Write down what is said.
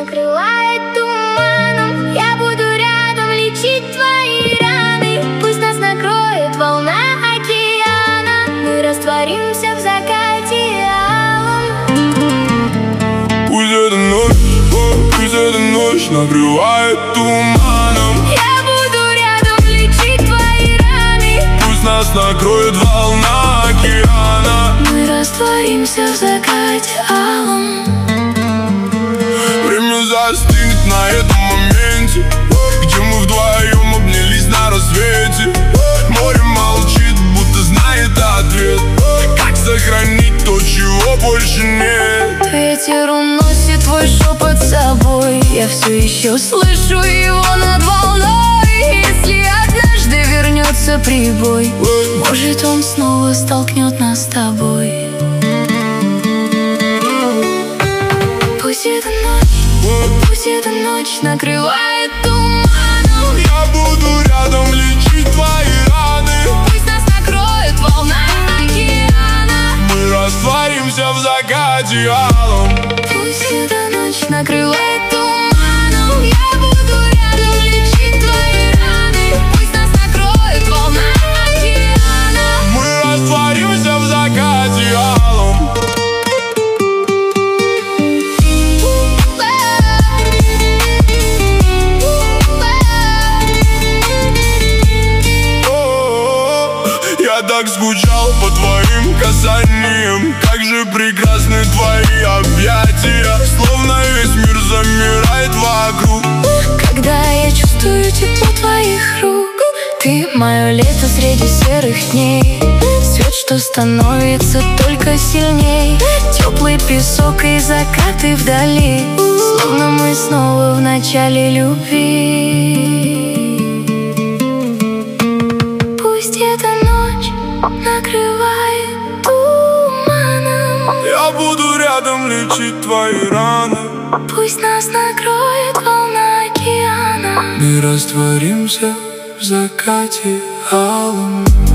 накрывает туманом. Я буду рядом лечить твои раны. Пусть нас накроет волна океана. Мы растворимся в закате алом. Пусть эта ночь накрывает туманом. Я буду рядом лечить твои раны. Пусть нас накроет волна океана. Мы растворимся в закате алом. Время застынет на этом моменте, где мы вдвоем обнялись на рассвете. Море молчит, будто знает ответ. Как сохранить то, чего больше нет? Ветер уносит твой шепот с собой. Я все еще слышу его над волной. Если однажды вернется прибой, может, он снова столкнет нас с тобой. Пусть эта ночь накрывает туманом. Я буду рядом лечить твои раны. Пусть нас накроет волна океана. Мы растворимся в закате алом. Пусть эта ночь накрывает туманом. Я буду рядом лечить твои раны. Пусть нас накроет волна океана. Мы растворимся в закате алом. Я так скучал по твоим касаниям. Как же прекрасны твои объятия. Словно весь мир замирает вокруг, Когда я чувствую тепло твоих рук. Ты мое лето среди серых дней. Свет, что становится только сильней. Теплый песок и закаты вдали. Словно мы снова в начале любви. Пусть эта ночь накрывает туманом. я буду рядом лечить твои раны. Пусть нас накроет волна океана. Мы растворимся в закате алом.